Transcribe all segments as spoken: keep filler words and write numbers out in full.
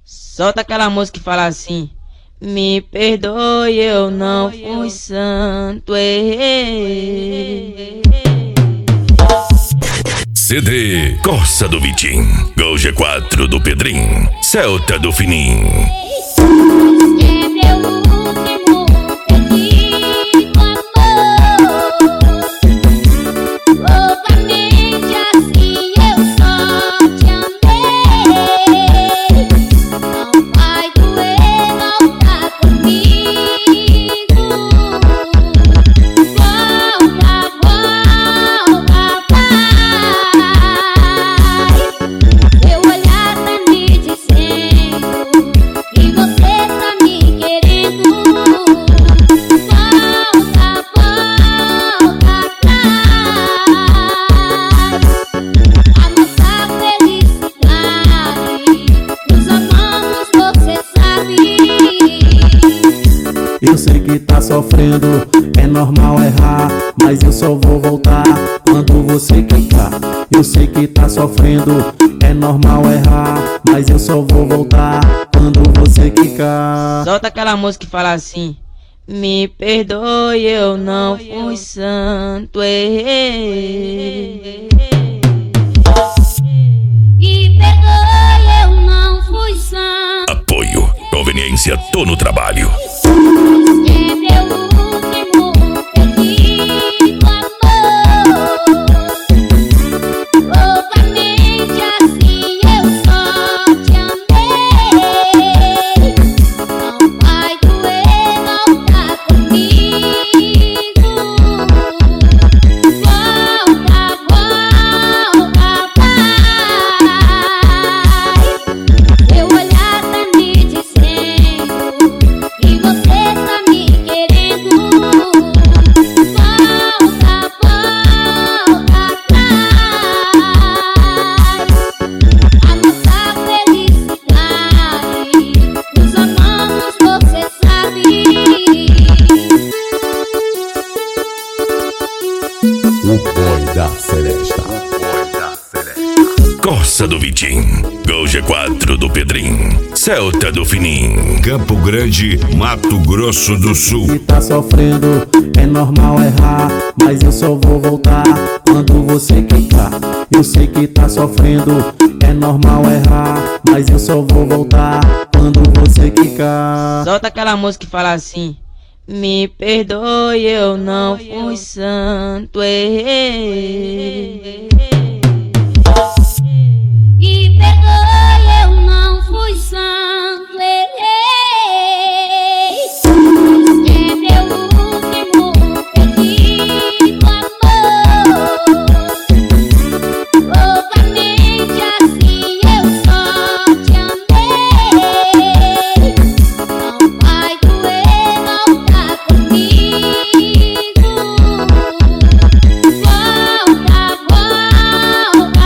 Solta aquela música que fala assim: me perdoe, eu não fui santo, errei. C D Corsa do Vitim, Gol G quatro do Pedrinho, Celta do Fininho. Eu sei que tá sofrendo, é normal errar, mas eu só vou voltar quando você quicar. Eu sei que tá sofrendo, é normal errar, mas eu só vou voltar quando você quicar. Solta aquela música que fala assim: me perdoe, eu não fui santo, errei. Me perdoe, eu não fui santo. Apoio, conveniência, tô no trabalho. O Boy da Celesta. Corsa do Vitim, Gol G quatro do Pedrinho, Celta do Fininho. Campo Grande, Mato Grosso do Sul. Se tá sofrendo, é normal errar, mas eu só vou voltar quando você quicar. Eu sei que tá sofrendo, é normal errar, mas eu só vou voltar quando você quicar. Solta aquela música que fala assim: me perdoe, eu não fui santo, errei. Me perdoe, eu não fui santo, errei. É meu último pedido, amor. Loucamente assim eu só te amei. Não vai doer voltar comigo. Volta, volta,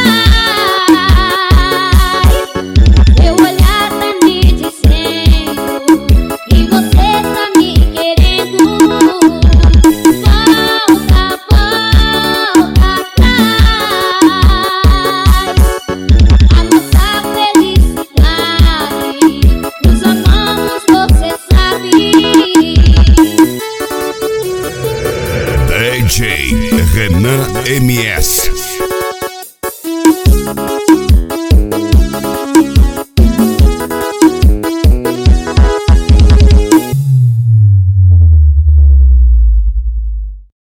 vai. Meu olhar tá me dizendo que você tá me querendo. Volta, volta atrás. A nossa felicidade nos amamos, você sabe. D J Renan M S.